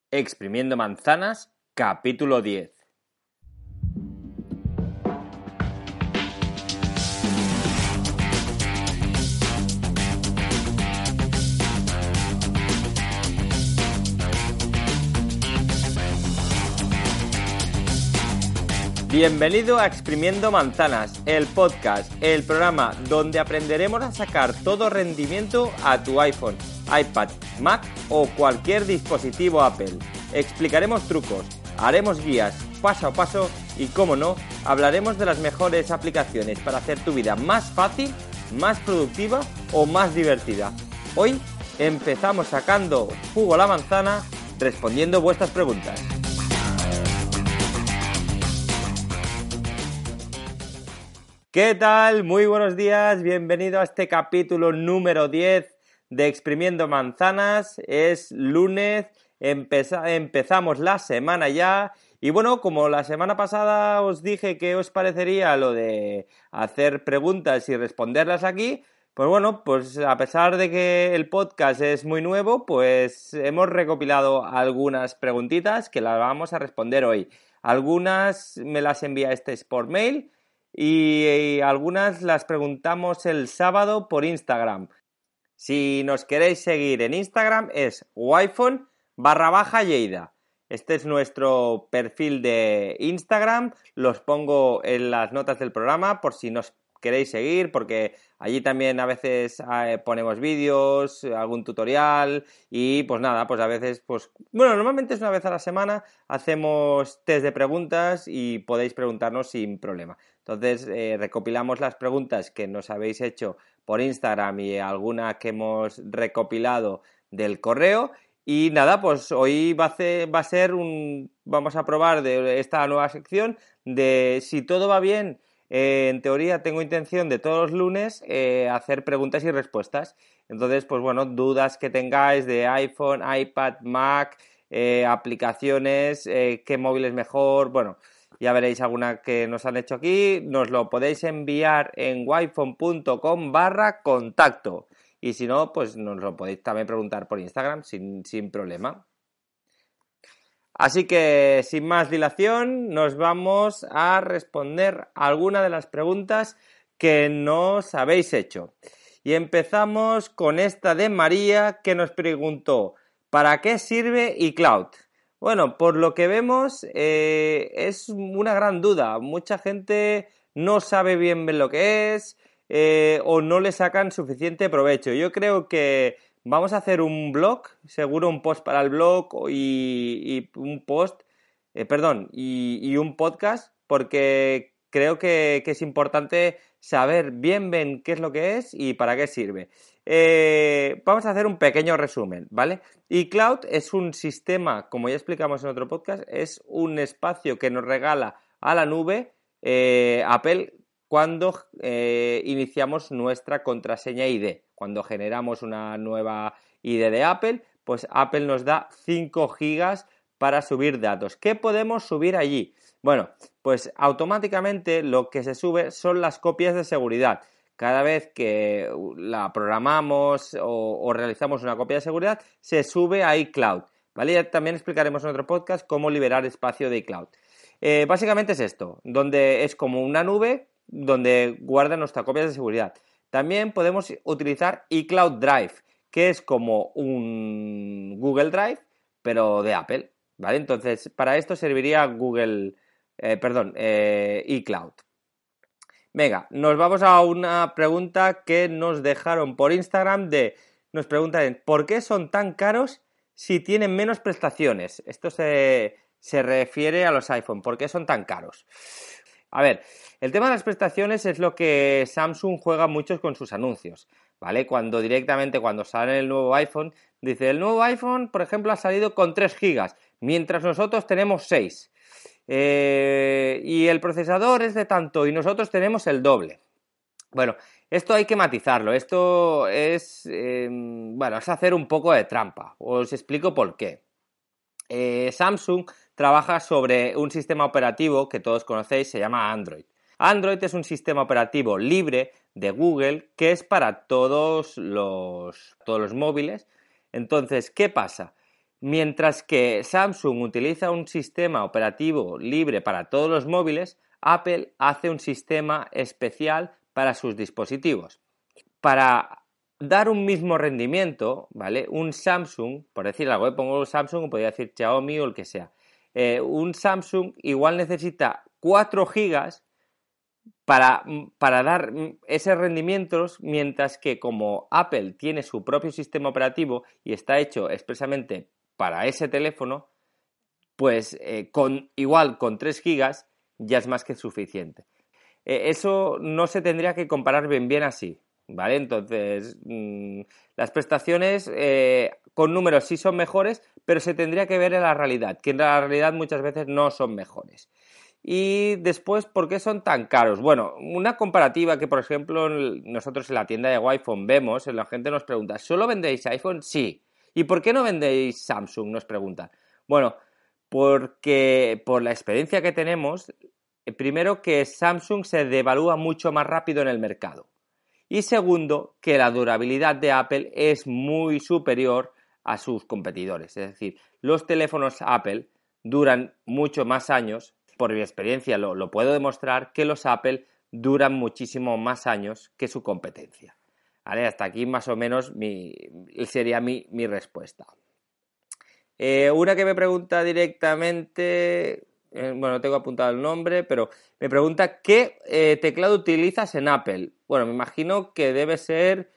Exprimiendo manzanas, capítulo 10. Bienvenido a Exprimiendo Manzanas, el podcast, el programa donde aprenderemos a sacar todo rendimiento a tu iPhone, iPad, Mac o cualquier dispositivo Apple. Explicaremos trucos, haremos guías paso a paso y, como no, hablaremos de las mejores aplicaciones para hacer tu vida más fácil, más productiva o más divertida. Hoy empezamos sacando jugo a la manzana, respondiendo vuestras preguntas. ¿Qué tal? Muy buenos días, bienvenido a este capítulo número 10 de Exprimiendo Manzanas. Es lunes, empezamos la semana ya y bueno, como la semana pasada os dije que os parecería lo de hacer preguntas y responderlas aquí, pues bueno, pues a pesar de que el podcast es muy nuevo, pues hemos recopilado algunas preguntitas que las vamos a responder hoy. Algunas me las enviasteis por mail y algunas las preguntamos el sábado por Instagram. Si nos queréis seguir en Instagram es wiphone_Lleida. Este es nuestro perfil de Instagram, los pongo en las notas del programa por si nos queréis seguir, porque allí también a veces ponemos vídeos, algún tutorial y pues nada, pues a veces, pues bueno, normalmente es una vez a la semana, hacemos test de preguntas y podéis preguntarnos sin problema. Entonces recopilamos las preguntas que nos habéis hecho por Instagram y alguna que hemos recopilado del correo. Y nada, pues hoy vamos a probar de esta nueva sección de si todo va bien. En teoría tengo intención de todos los lunes hacer preguntas y respuestas. Entonces, pues bueno, dudas que tengáis de iPhone, iPad, Mac, aplicaciones, qué móvil es mejor, bueno, ya veréis alguna que nos han hecho aquí, nos lo podéis enviar en wiphone.com/contacto. Y si no, pues nos lo podéis también preguntar por Instagram sin problema. Así que, sin más dilación, nos vamos a responder algunas de las preguntas que nos habéis hecho. Y empezamos con esta de María, que nos preguntó: ¿para qué sirve iCloud? Bueno, por lo que vemos, es una gran duda. Mucha gente no sabe bien lo que es o no le sacan suficiente provecho. Yo creo que vamos a hacer un blog, seguro un post para el blog y un post, y un podcast, porque creo que es importante saber bien qué es lo que es y para qué sirve. Vamos a hacer un pequeño resumen, ¿vale? iCloud es un sistema, como ya explicamos en otro podcast, es un espacio que nos regala a la nube Apple cuando iniciamos nuestra contraseña ID. Cuando generamos una nueva ID de Apple, pues Apple nos da 5 gigas para subir datos. ¿Qué podemos subir allí? Bueno, pues automáticamente lo que se sube son las copias de seguridad. Cada vez que la programamos o realizamos una copia de seguridad, se sube a iCloud, ¿vale? Ya también explicaremos en otro podcast cómo liberar espacio de iCloud. Básicamente es esto, donde es como una nube donde guarda nuestras copias de seguridad. También podemos utilizar iCloud Drive, que es como un Google Drive, pero de Apple, ¿vale? Entonces, para esto serviría iCloud. Venga, nos vamos a una pregunta que nos dejaron por Instagram nos preguntan, ¿por qué son tan caros si tienen menos prestaciones? Esto se refiere a los iPhone, ¿por qué son tan caros? A ver, el tema de las prestaciones es lo que Samsung juega mucho con sus anuncios, ¿vale? Cuando sale el nuevo iPhone, dice, el nuevo iPhone, por ejemplo, ha salido con 3 gigas, mientras nosotros tenemos 6. Y el procesador es de tanto y nosotros tenemos el doble. Bueno, esto hay que matizarlo, esto es, es hacer un poco de trampa, os explico por qué. Samsung trabaja sobre un sistema operativo que todos conocéis, se llama Android. Android es un sistema operativo libre de Google que es para todos los móviles. Entonces, ¿qué pasa? Mientras que Samsung utiliza un sistema operativo libre para todos los móviles, Apple hace un sistema especial para sus dispositivos. Para dar un mismo rendimiento, ¿vale? Un Samsung, por decir algo, pongo Samsung, podría decir Xiaomi o el que sea. Un Samsung igual necesita 4 gigas para dar ese rendimiento, mientras que como Apple tiene su propio sistema operativo y está hecho expresamente para ese teléfono, pues con 3 gigas ya es más que suficiente. Eso no se tendría que comparar bien así, ¿vale? Entonces, las prestaciones con números sí son mejores, pero se tendría que ver en la realidad, que en la realidad muchas veces no son mejores. Y después, ¿por qué son tan caros? Bueno, una comparativa que, por ejemplo, nosotros en la tienda de iPhone vemos, la gente nos pregunta, ¿solo vendéis iPhone? Sí. ¿Y por qué no vendéis Samsung? Nos preguntan. Bueno, porque por la experiencia que tenemos, primero que Samsung se devalúa mucho más rápido en el mercado. Y segundo, que la durabilidad de Apple es muy superior a sus competidores. Es decir, los teléfonos Apple duran mucho más años. Por mi experiencia lo puedo demostrar que los Apple duran muchísimo más años que su competencia. ¿Vale? Hasta aquí más o menos sería mi respuesta. Una que me pregunta directamente, bueno, tengo apuntado el nombre, pero me pregunta ¿qué teclado utilizas en Apple? Bueno, me imagino que debe ser,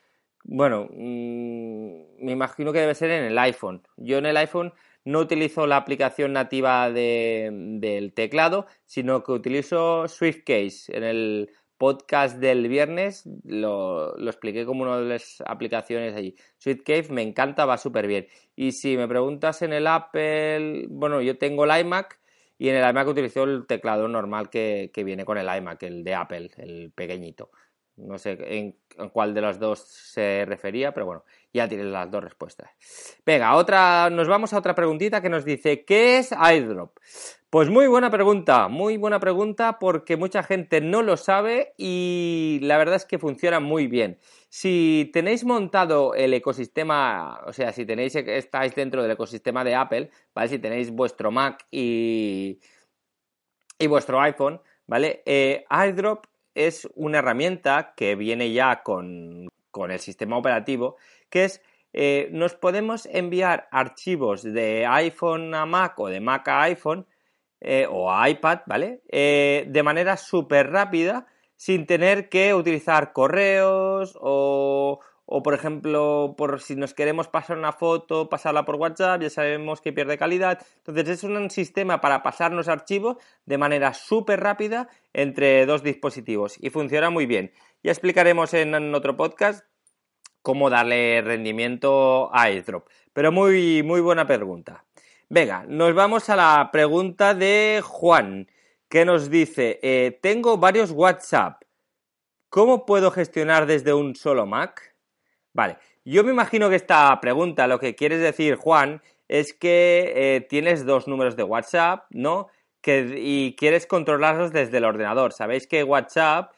me imagino que debe ser en el iPhone. Yo en el iPhone no utilizo la aplicación nativa del teclado, sino que utilizo SwiftCase. En el podcast del viernes lo expliqué como una de las aplicaciones allí. SwiftCase me encanta, va súper bien. Y si me preguntas en el Apple, bueno, yo tengo el iMac y en el iMac utilizo el teclado normal que viene con el iMac, el de Apple, el pequeñito. No sé en cuál de los dos se refería, pero bueno, ya tienes las dos respuestas. Venga, nos vamos a otra preguntita que nos dice, ¿qué es AirDrop? Pues muy buena pregunta porque mucha gente no lo sabe y la verdad es que funciona muy bien. Si tenéis montado el ecosistema, o sea, si estáis dentro del ecosistema de Apple, ¿vale? Si tenéis vuestro Mac y vuestro iPhone, ¿vale? AirDrop es una herramienta que viene ya con el sistema operativo, que es, nos podemos enviar archivos de iPhone a Mac o de Mac a iPhone o a iPad, ¿vale? De manera súper rápida, sin tener que utilizar correos o, por ejemplo, por si nos queremos pasar una foto, pasarla por WhatsApp, ya sabemos que pierde calidad. Entonces es un sistema para pasarnos archivos de manera súper rápida entre dos dispositivos y funciona muy bien. Ya explicaremos en otro podcast cómo darle rendimiento a AirDrop. Pero muy, muy buena pregunta. Venga, nos vamos a la pregunta de Juan, que nos dice, tengo varios WhatsApp. ¿Cómo puedo gestionar desde un solo Mac? Vale, yo me imagino que esta pregunta, lo que quieres decir, Juan, es que tienes dos números de WhatsApp, ¿no? Y quieres controlarlos desde el ordenador. Sabéis que WhatsApp,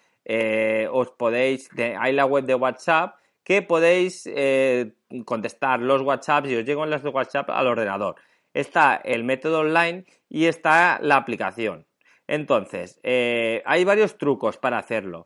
hay la web de WhatsApp que podéis contestar los WhatsApps y os llegan las de WhatsApp al ordenador. Está el método online y está la aplicación. Entonces, hay varios trucos para hacerlo.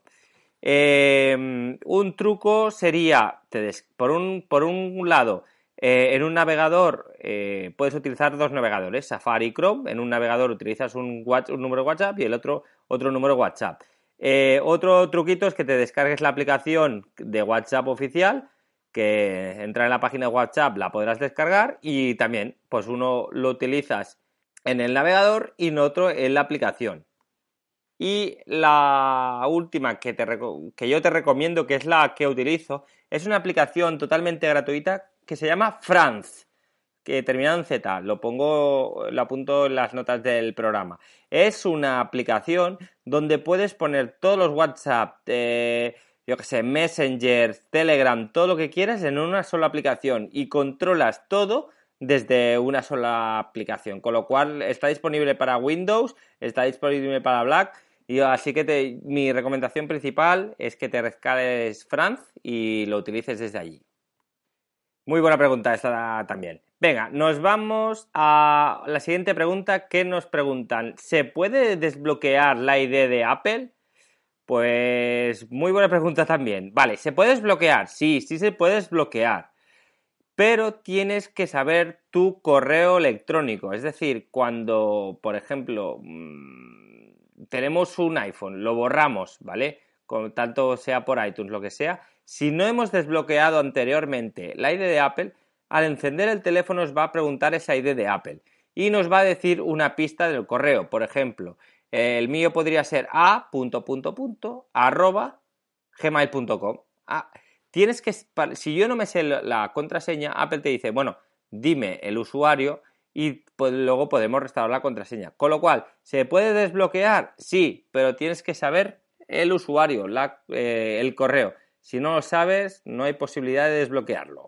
Un truco sería, por un lado, en un navegador puedes utilizar dos navegadores, Safari y Chrome. En un navegador utilizas un número de WhatsApp y el otro número de WhatsApp. Otro truquito es que te descargues la aplicación de WhatsApp oficial, que entra en la página de WhatsApp, la podrás descargar y también, pues uno lo utilizas en el navegador y en otro en la aplicación. Y la última que yo te recomiendo, que es la que utilizo, es una aplicación totalmente gratuita que se llama Franz, que termina en Z, lo apunto en las notas del programa. Es una aplicación donde puedes poner todos los WhatsApp, Messenger, Telegram, todo lo que quieras en una sola aplicación y controlas todo desde una sola aplicación, con lo cual está disponible para Windows, está disponible para Mac, y así que mi recomendación principal es que te descargues Franz y lo utilices desde allí. Muy buena pregunta esta también. Venga, nos vamos a la siguiente pregunta que nos preguntan. ¿Se puede desbloquear la ID de Apple? Pues muy buena pregunta también. Vale, ¿se puede desbloquear? Sí, sí se puede desbloquear. Pero tienes que saber tu correo electrónico. Es decir, cuando, por ejemplo, tenemos un iPhone, lo borramos, ¿vale? Tanto sea por iTunes, lo que sea. Si no hemos desbloqueado anteriormente la ID de Apple, al encender el teléfono nos va a preguntar esa ID de Apple y nos va a decir una pista del correo. Por ejemplo, el mío podría ser @gmail.com. Tienes que, si yo no me sé la contraseña, Apple te dice, bueno, dime el usuario y pues luego podemos restaurar la contraseña. Con lo cual, ¿se puede desbloquear? Sí, pero tienes que saber el usuario, el correo. Si no lo sabes, no hay posibilidad de desbloquearlo.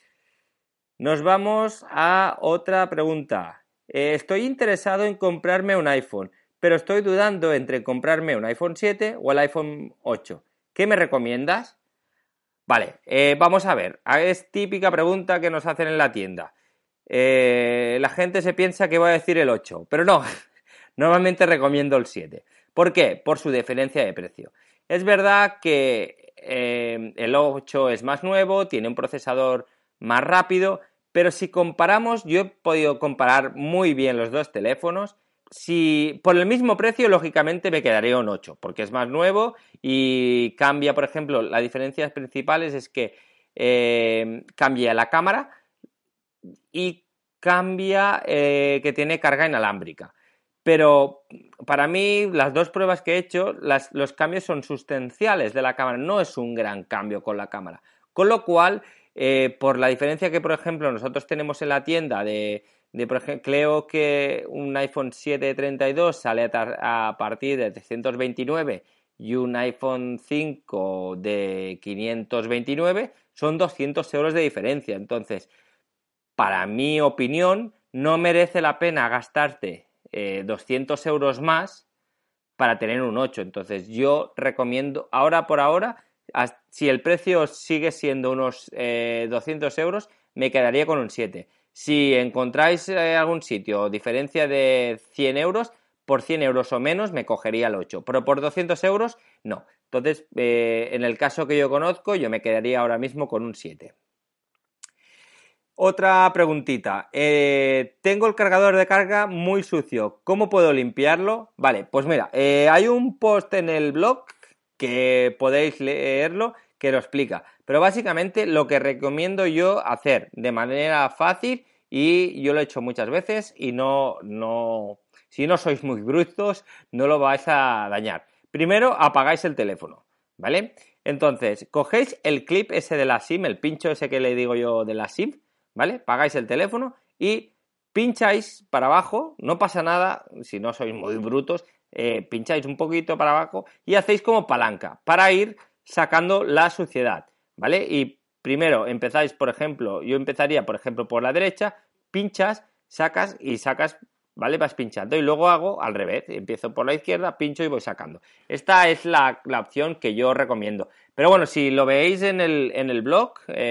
Nos vamos a otra pregunta. Estoy interesado en comprarme un iPhone, pero estoy dudando entre comprarme un iPhone 7 o el iPhone 8. ¿Qué me recomiendas? Vale, vamos a ver. Es típica pregunta que nos hacen en la tienda. La gente se piensa que voy a decir el 8, pero no. Normalmente recomiendo el 7. ¿Por qué? Por su diferencia de precio. Es verdad que el 8 es más nuevo, tiene un procesador más rápido, pero si comparamos, yo he podido comparar muy bien los dos teléfonos. Si por el mismo precio, lógicamente me quedaría un 8, porque es más nuevo y cambia, por ejemplo, las diferencias principales es que cambia la cámara y cambia que tiene carga inalámbrica. Pero para mí, las dos pruebas que he hecho, los cambios son sustanciales de la cámara, no es un gran cambio con la cámara. Con lo cual, por la diferencia que, por ejemplo, nosotros tenemos en la tienda por ejemplo, creo que un iPhone 7 32 sale a partir de 329 y un iPhone 5 de 529, son 200 euros de diferencia. Entonces, para mi opinión, no merece la pena gastarte 200 euros más para tener un 8. Entonces yo recomiendo, ahora por ahora, si el precio sigue siendo unos 200 euros, me quedaría con un 7. Si encontráis algún sitio diferencia de 100 euros, por 100 euros o menos me cogería el 8, pero por 200 euros no. Entonces, en el caso que yo conozco, yo me quedaría ahora mismo con un 7. Otra preguntita. Tengo el cargador de carga muy sucio. ¿Cómo puedo limpiarlo? Vale, pues mira, hay un post en el blog que podéis leerlo que lo explica. Pero básicamente lo que recomiendo yo hacer de manera fácil, y yo lo he hecho muchas veces y si no sois muy brutos, no lo vais a dañar. Primero apagáis el teléfono, ¿vale? Entonces, cogéis el clip ese de la SIM, el pincho ese que le digo yo de la SIM, ¿vale? Pagáis el teléfono y pincháis para abajo, no pasa nada, si no sois muy brutos, pincháis un poquito para abajo y hacéis como palanca para ir sacando la suciedad, ¿vale? Y primero empezáis, por ejemplo, yo empezaría, por ejemplo, por la derecha, pinchas, sacas y sacas, ¿vale? Vas pinchando y luego hago al revés, empiezo por la izquierda, pincho y voy sacando. Esta es la opción que yo recomiendo. Pero bueno, si lo veis en el blog,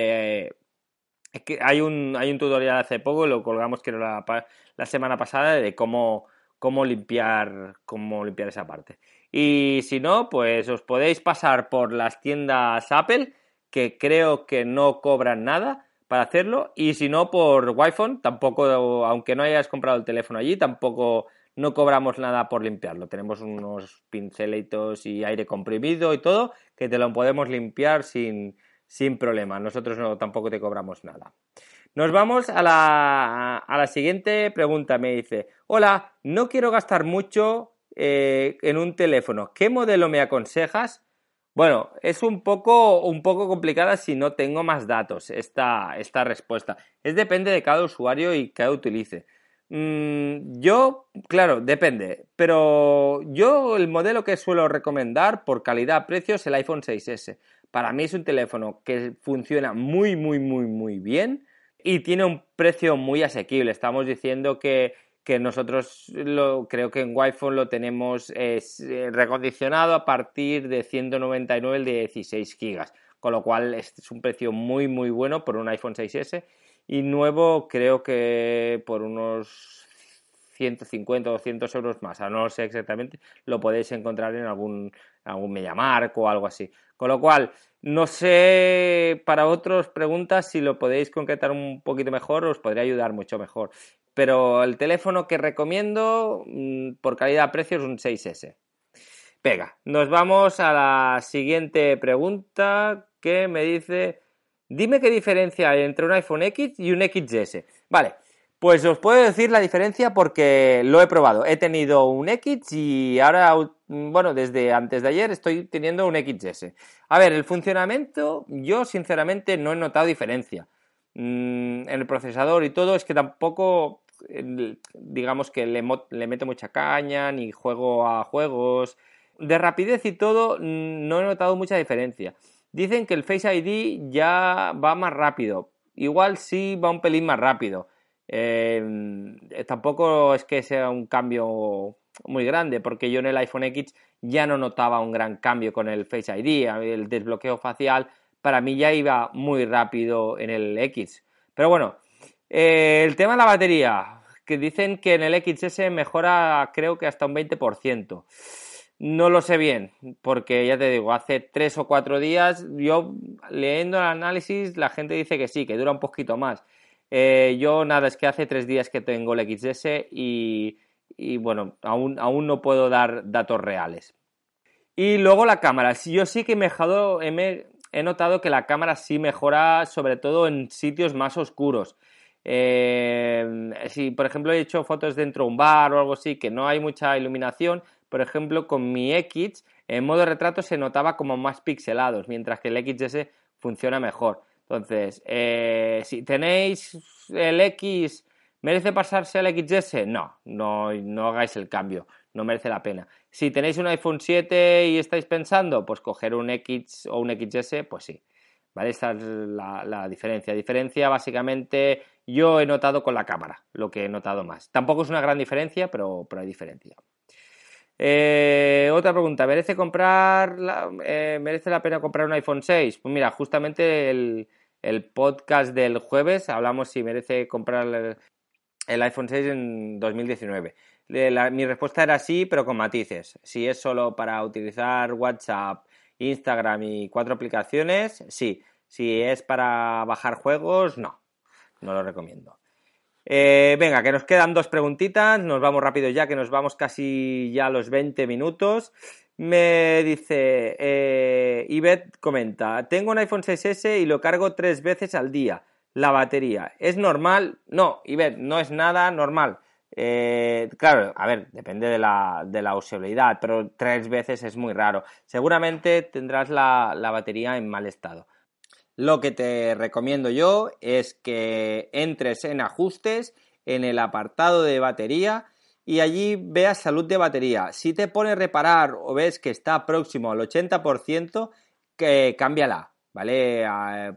es que hay un tutorial hace poco, lo colgamos creo la semana pasada, de cómo limpiar esa parte. Y si no, pues os podéis pasar por las tiendas Apple, que creo que no cobran nada para hacerlo, y si no, por Wi-Fi, tampoco, aunque no hayas comprado el teléfono allí, tampoco no cobramos nada por limpiarlo. Tenemos unos pincelitos y aire comprimido y todo, que te lo podemos limpiar sin problema. Nosotros tampoco te cobramos nada. Nos vamos a la siguiente pregunta. Me dice, hola, no quiero gastar mucho en un teléfono. ¿Qué modelo me aconsejas? Bueno, es un poco complicada si no tengo más datos esta respuesta. Depende de cada usuario y cada utilice. Yo, claro, depende, pero yo el modelo que suelo recomendar por calidad-precio es el iPhone 6S. Para mí es un teléfono que funciona muy, muy, muy, muy bien y tiene un precio muy asequible. Estamos diciendo que nosotros creo que en Wi-Fi lo tenemos recondicionado a partir de 199 el de 16 GB, con lo cual es un precio muy, muy bueno por un iPhone 6S. y nuevo creo que por unos 150 o 200 euros más, no lo sé exactamente, lo podéis encontrar en algún MediaMarkt o algo así. Con lo cual, no sé, para otras preguntas, si lo podéis concretar un poquito mejor, os podría ayudar mucho mejor. Pero el teléfono que recomiendo por calidad-precio es un 6S. Venga, nos vamos a la siguiente pregunta que me dice, dime qué diferencia hay entre un iPhone X y un XS. Vale, pues os puedo decir la diferencia porque lo he probado. He tenido un X y ahora, bueno, desde antes de ayer estoy teniendo un XS. A ver, el funcionamiento, yo sinceramente no he notado diferencia. En el procesador y todo, es que tampoco, digamos que le meto mucha caña, ni juego a juegos. De rapidez y todo, no he notado mucha diferencia. Dicen que el Face ID ya va más rápido. Igual sí va un pelín más rápido. Tampoco es que sea un cambio muy grande, porque yo en el iPhone X ya no notaba un gran cambio con el Face ID. El desbloqueo facial para mí ya iba muy rápido en el X. Pero bueno, el tema de la batería, que dicen que en el XS mejora creo que hasta un 20%. No lo sé bien, porque ya te digo, hace 3 o 4 días, yo leyendo el análisis, la gente dice que sí, que dura un poquito más. Yo nada, es que hace 3 días que tengo el XS y bueno, aún no puedo dar datos reales. Y luego la cámara, yo sí que he notado que la cámara sí mejora, sobre todo en sitios más oscuros. Si por ejemplo he hecho fotos dentro de un bar o algo así, que no hay mucha iluminación, por ejemplo con mi X en modo retrato se notaba como más pixelados, mientras que el XS funciona mejor. Entonces, si tenéis el X, ¿merece pasarse al XS? No hagáis el cambio, no merece la pena. Si tenéis un iPhone 7 y estáis pensando, pues coger un X o un XS, pues sí. ¿Vale? Esta es la diferencia. Diferencia básicamente yo he notado con la cámara, lo que he notado más. Tampoco es una gran diferencia, pero hay diferencia. Otra pregunta, ¿merece la pena comprar un iPhone 6? Pues mira, justamente el podcast del jueves hablamos si merece comprar el iPhone 6 en 2019. Mi respuesta era sí, pero con matices. Si es solo para utilizar WhatsApp, Instagram y 4 aplicaciones, sí. Si es para bajar juegos, no lo recomiendo. Venga, que nos quedan 2 preguntitas, nos vamos rápido ya, que nos vamos casi ya a los 20 minutos. Me dice, Ivette comenta, tengo un iPhone 6S y lo cargo 3 veces al día. La batería, ¿es normal? No, Ivette, no es nada normal. Claro, a ver, depende de la usabilidad, pero 3 veces es muy raro. Seguramente tendrás la batería en mal estado. Lo que te recomiendo yo es que entres en ajustes, en el apartado de batería y allí veas salud de batería. Si te pone reparar o ves que está próximo al 80%, cámbiala, ¿vale?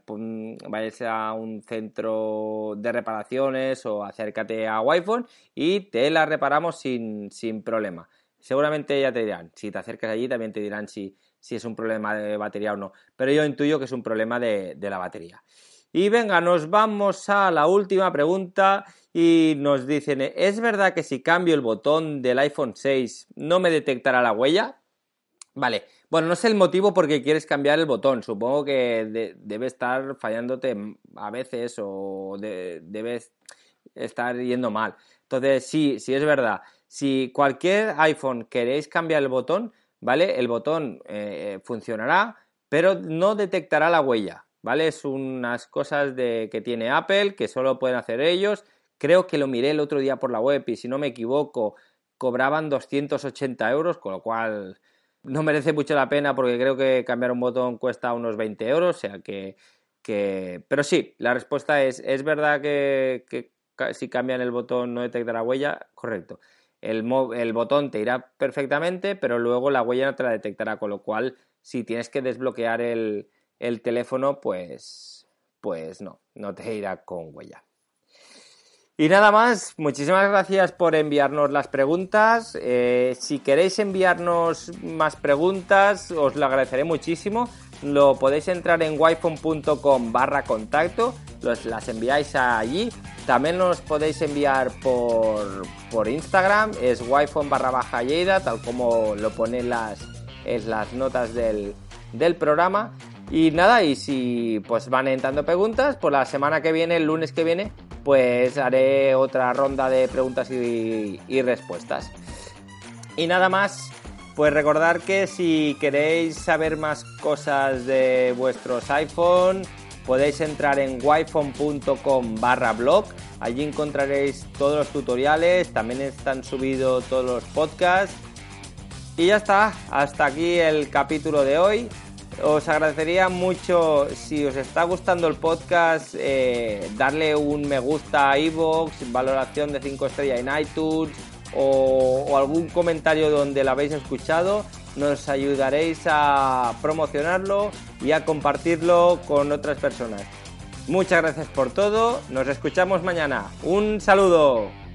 Vayas a un centro de reparaciones o acércate a iPhone y te la reparamos sin problema. Seguramente ya te dirán, si te acercas allí también te dirán si es un problema de batería o no, pero yo intuyo que es un problema de la batería. Y venga, nos vamos a la última pregunta y nos dicen, ¿es verdad que si cambio el botón del iPhone 6 no me detectará la huella? Vale, bueno, no sé el motivo por qué quieres cambiar el botón, supongo que debe estar fallándote a veces o debes estar yendo mal. Entonces, sí es verdad, si cualquier iPhone queréis cambiar el botón, ¿vale? El botón funcionará, pero no detectará la huella, ¿vale? Es unas cosas que tiene Apple que solo pueden hacer ellos. Creo que lo miré el otro día por la web y si no me equivoco cobraban 280 euros, con lo cual no merece mucho la pena porque creo que cambiar un botón cuesta unos 20 euros, o sea que... Pero sí, la respuesta es verdad que si cambian el botón no detectará huella, correcto. El botón te irá perfectamente, pero luego la huella no te la detectará, con lo cual si tienes que desbloquear el teléfono, pues no te irá con huella. Y nada más, muchísimas gracias por enviarnos las preguntas. Si queréis enviarnos más preguntas, os lo agradeceré muchísimo. Lo podéis entrar en wiphone.com/contacto, las enviáis allí. También nos podéis enviar por Instagram, es wiphone_Lleida, tal como lo pone en las notas del programa. Y nada, y si pues van entrando preguntas, pues la semana que viene, el lunes que viene, pues haré otra ronda de preguntas y respuestas. Y nada más, pues recordar que si queréis saber más cosas de vuestros iPhone, podéis entrar en wiphone.com/blog. Allí encontraréis todos los tutoriales, también están subidos todos los podcasts. Y ya está, hasta aquí el capítulo de hoy. Os agradecería mucho, si os está gustando el podcast, darle un me gusta a iVoox, valoración de 5 estrellas en iTunes o algún comentario donde lo habéis escuchado. Nos ayudaréis a promocionarlo y a compartirlo con otras personas. Muchas gracias por todo, nos escuchamos mañana. ¡Un saludo!